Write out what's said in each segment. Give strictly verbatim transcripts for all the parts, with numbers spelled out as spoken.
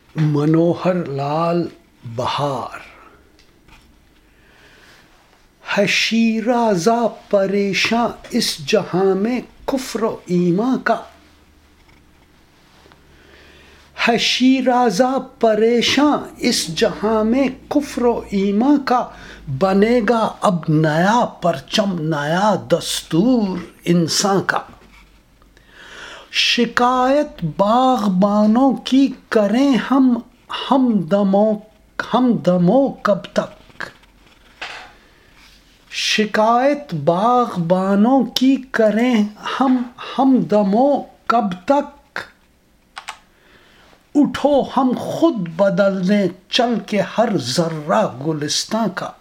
मनोहर लाल बहार। है शीराज़ा परेशान इस जहां में कुफ्र ईमान का। है शीराज़ा परेशान इस जहां में कुफ्र ईमान का। बनेगा अब नया परचम नया दस्तूर इंसान का। शिकायत बाग़बानों की करें हम हम दमो हम दमो कब तक। शिकायत बाग़बानों की करें हम हम दमो कब तक। उठो हम खुद बदल दें चल के हर जर्रा गुलिस्तां का।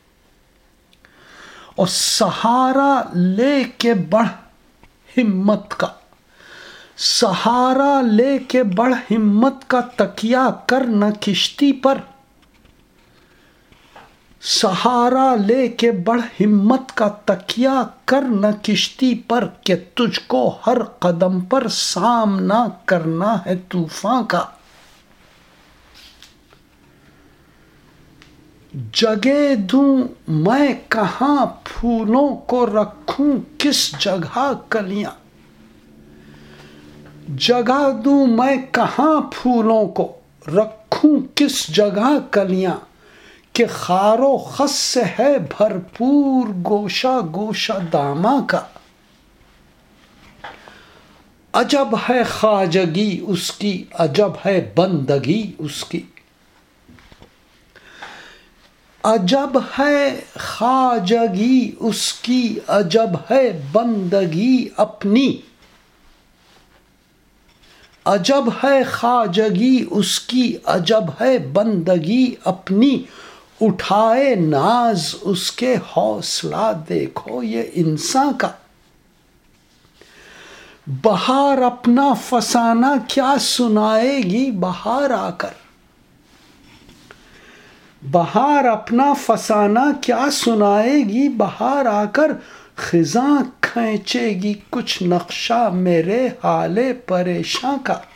और सहारा लेके बढ़ हिम्मत का। सहारा लेके बढ़ हिम्मत का तकिया कर न किश्ती पर। सहारा लेके बढ़ हिम्मत का तकिया कर न किश्ती पर। कि तुझको हर कदम पर सामना करना है तूफान का। जगह दूं मैं कहां फूलों को रखूं किस जगह कलियां। जगह दूं मैं कहां फूलों को रखूं किस जगह कलियां। कि खारो खस से है भरपूर गोशा गोशा दामा का। अजब है ख्वाजगी उसकी अजब है बंदगी उसकी। अजब है ख्वाजगी उसकी अजब है बंदगी अपनी। अजब है ख्वाजगी उसकी अजब है बंदगी अपनी। उठाए नाज उसके हौसला देखो ये इंसान का। बहार अपना फसाना क्या सुनाएगी बहार आकर। बहार अपना फसाना क्या सुनाएगी बहार आकर। खिज़ां खींचेगी कुछ नक्शा मेरे हाले परेशान का।